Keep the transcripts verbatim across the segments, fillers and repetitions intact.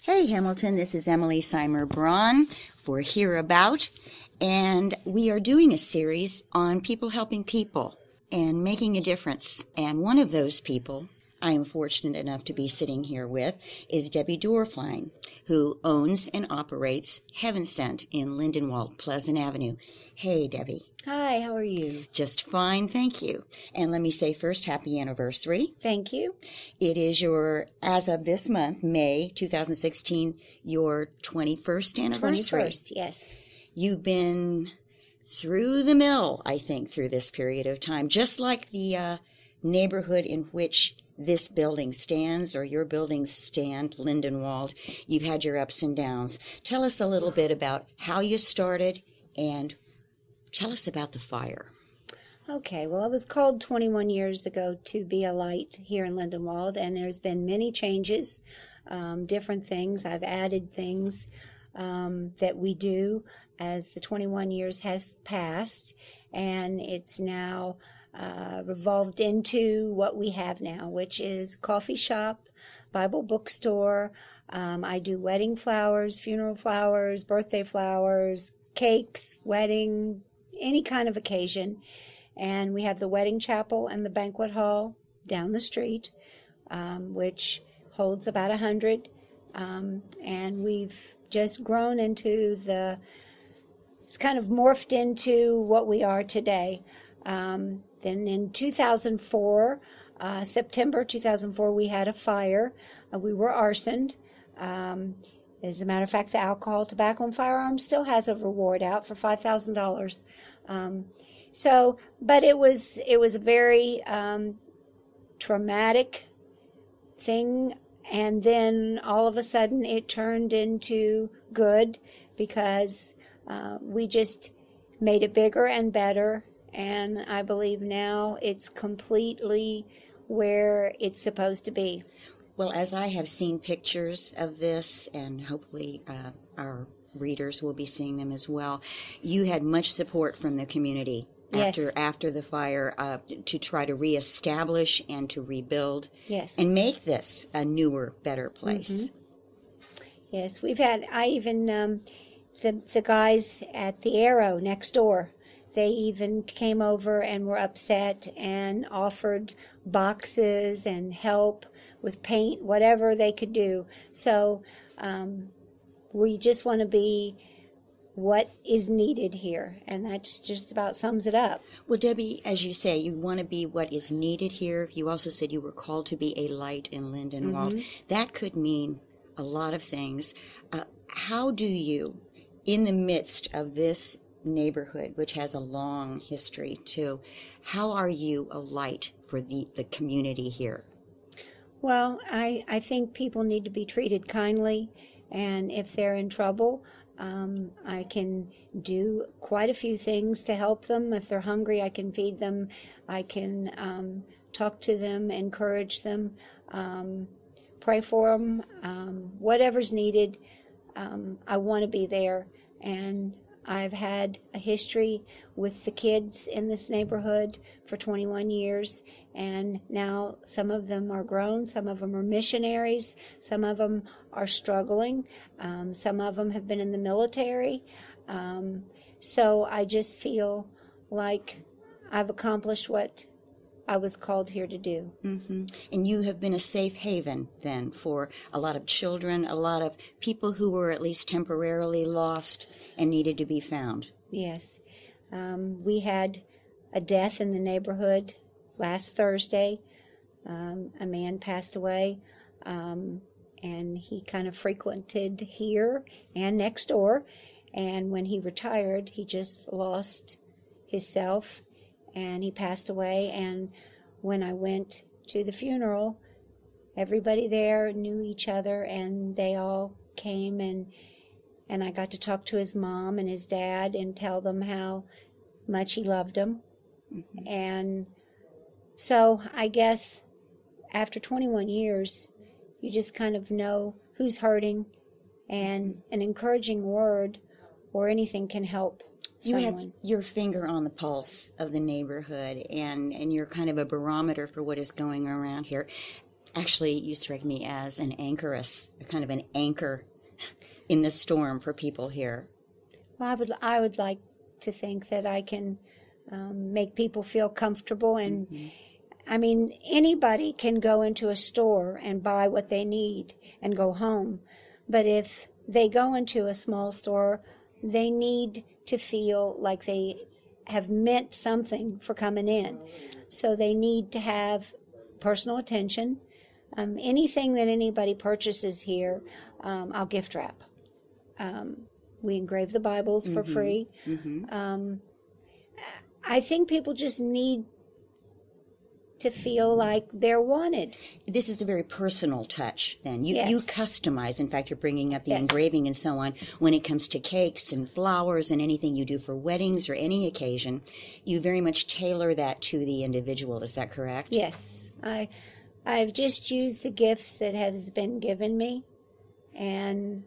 Hey Hamilton, this is Emily Seimer Braun for Hear About, and we are doing a series on people helping people and making a difference. And one of those people I am fortunate enough to be sitting here with is Debbie Dorfline, who owns and operates Heaven Sent in Lindenwold, Pleasant Avenue. Hey Debbie. Hi, how are you? Just fine, thank you. And let me say first, happy anniversary. Thank you. It is your, as of this month, May two thousand sixteen, your twenty-first anniversary. twenty-first, yes. You've been through the mill, I think, through this period of time, just like the uh, neighborhood in which this building stands, or your buildings stand, Lindenwold. You've had your ups and downs. Tell us a little bit about how you started, and tell us about the fire. Okay, well, I was called twenty-one years ago to be a light here in Lindenwold, and there's been many changes, um, different things. I've added things um, that we do as the twenty-one years has passed, and it's now uh, revolved into what we have now, which is coffee shop, Bible bookstore. Um, I do wedding flowers, funeral flowers, birthday flowers, cakes, wedding, any kind of occasion. And we have the wedding chapel and the banquet hall down the street, um, which holds about a hundred. Um, and we've just grown into the, it's kind of morphed into what we are today. Um, then in two thousand four, uh, September two thousand four, we had a fire. Uh, we were arsoned. Um, as a matter of fact, the Alcohol, Tobacco, and Firearms still has a reward out for five thousand dollars. Um, So, but it was it was a very um, traumatic thing, and then all of a sudden it turned into good because uh, we just made it bigger and better, and I believe now it's completely where it's supposed to be. Well, as I have seen pictures of this, and hopefully uh, our readers will be seeing them as well, you had much support from the community. After Yes. after the fire, uh, to try to reestablish and to rebuild, Yes. and make this a newer, better place. Mm-hmm. Yes, we've had. I even um, the the guys at the Arrow next door. They even came over and were upset and offered boxes and help with paint, whatever they could do. So um, we just want to be what is needed here, and that just about sums it up. Well, Debbie, as you say, you want to be what is needed here. You also said you were called to be a light in Lindenwold. Mm-hmm. That could mean a lot of things. Uh, how do you, in the midst of this neighborhood, which has a long history too, how are you a light for the, the community here? Well, I, I think people need to be treated kindly, and if they're in trouble, Um, I can do quite a few things to help them. If they're hungry, I can feed them. I can um, talk to them, encourage them, um, pray for them, um, whatever's needed. Um, I want to be there. And I've had a history with the kids in this neighborhood for twenty-one years, and now some of them are grown, some of them are missionaries, some of them are struggling, um, some of them have been in the military. Um, so I just feel like I've accomplished what I was called here to do. Mm-hmm. And you have been a safe haven then for a lot of children, a lot of people who were at least temporarily lost and needed to be found. Yes. Um, we had a death in the neighborhood last Thursday. Um, a man passed away, um, and he kind of frequented here and next door. And when he retired, he just lost himself, and he passed away. And when I went to the funeral, everybody there knew each other, and they all came, and and I got to talk to his mom and his dad and tell them how much he loved them. Mm-hmm. And so I guess after twenty-one years, you just kind of know who's hurting, and an encouraging word or anything can help You someone. have your finger on the pulse of the neighborhood, and, and you're kind of a barometer for what is going around here. Actually, you strike me as an anchoress, a kind of an anchor in the storm for people here. Well, I would I would like to think that I can um, make people feel comfortable, and Mm-hmm. I mean, anybody can go into a store and buy what they need and go home, but if they go into a small store, they need to feel like they have meant something for coming in. So they need to have personal attention. Um, anything that anybody purchases here, um, I'll gift wrap. Um, we engrave the Bibles for Mm-hmm. free. Mm-hmm. Um, I think people just need to feel like they're wanted. This is a very personal touch, then. You, Yes. you customize. In fact, you're bringing up the Yes. engraving and so on. When it comes to cakes and flowers and anything you do for weddings or any occasion, you very much tailor that to the individual. Is that correct? Yes, I, I've just used the gifts that has been given me, and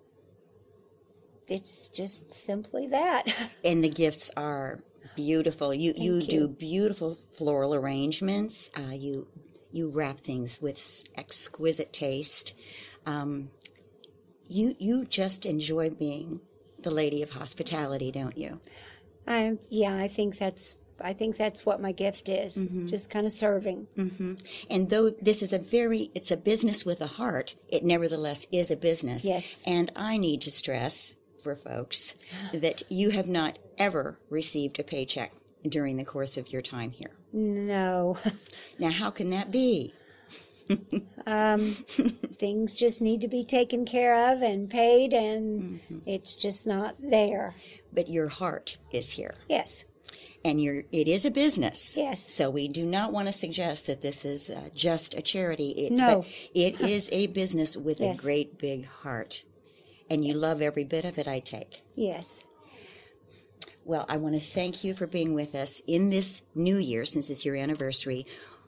it's just simply that. And the gifts are beautiful. You you, Thank do you. beautiful floral arrangements. Uh, you you wrap things with exquisite taste. Um, you you just enjoy being the lady of hospitality, don't you? I yeah, I think that's I think that's what my gift is. Mhm. Just kind of serving. Hmm. And though this is a very it's a business with a heart, it nevertheless is a business. Yes. And I need to stress for folks that you have not ever received a paycheck during the course of your time here. No. Now, how can that be? um, things just need to be taken care of and paid, and Mhm. it's just not there. But your heart is here, Yes. and you're, it is a business. Yes. So we do not want to suggest that this is uh, just a charity. It, No. But it is a business with Yes. a great big heart. And you love every bit of it, I take. Yes. Well, I want to thank you for being with us in this new year, since it's your anniversary.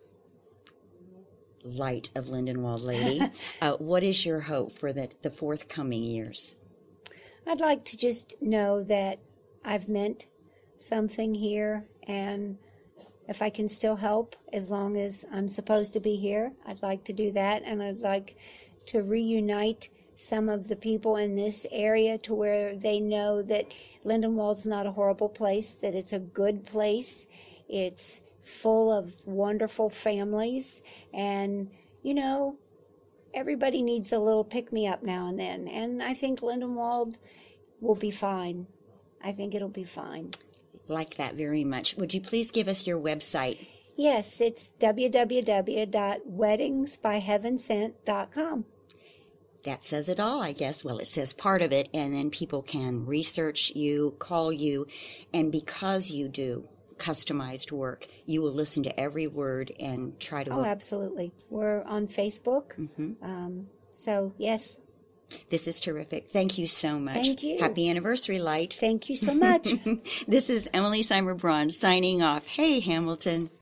Light of Lindenwold Lady. uh, what is your hope for the, the forthcoming years? I'd like to just know that I've meant something here, and if I can still help as long as I'm supposed to be here, I'd like to do that, and I'd like to reunite some of the people in this area to where they know that Lindenwold's not a horrible place, that it's a good place. It's full of wonderful families, and, you know, everybody needs a little pick-me-up now and then, and I think Lindenwold will be fine. I think it'll be fine. Like that very much. Would you please give us your website? Yes, it's w w w dot weddings by heaven sent dot com. That says it all, I guess. Well, it says part of it, and then people can research you, call you, and because you do customized work, you will listen to every word and try to... Oh, absolutely. We're on Facebook. Mhm. Um, so, yes, This is terrific. Thank you so much. Thank you. Happy anniversary, Light. thank you so much. This is Emily Seimer Braun signing off. Hey, Hamilton.